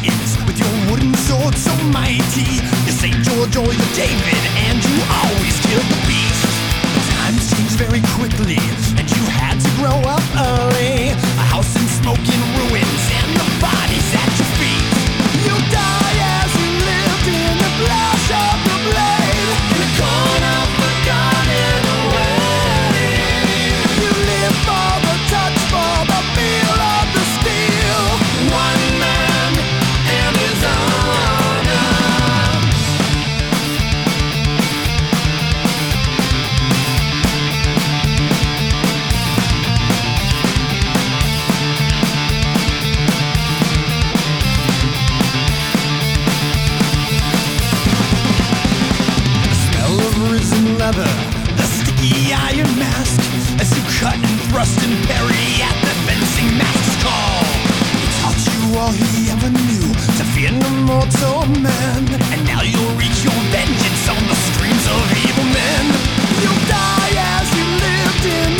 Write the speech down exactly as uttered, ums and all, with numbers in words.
Titans with your wooden sword so mighty. You're Saint George or you're David, and you always killed the beast. Times change very quickly, and you had to grow up early. A house in smoke and ruins, and the bodies at your feet. You die as you lived in the flash of the blade, in a corner forgotten away. You live for the touch, for the feel of the steel. One man and his honor. Leather, the sticky iron mask, as you cut and thrust and parry at the fencing master's call. He taught you all he ever knew, to fear no mortal man, and now you'll reach your vengeance on the streams of evil men. You'll die as you lived in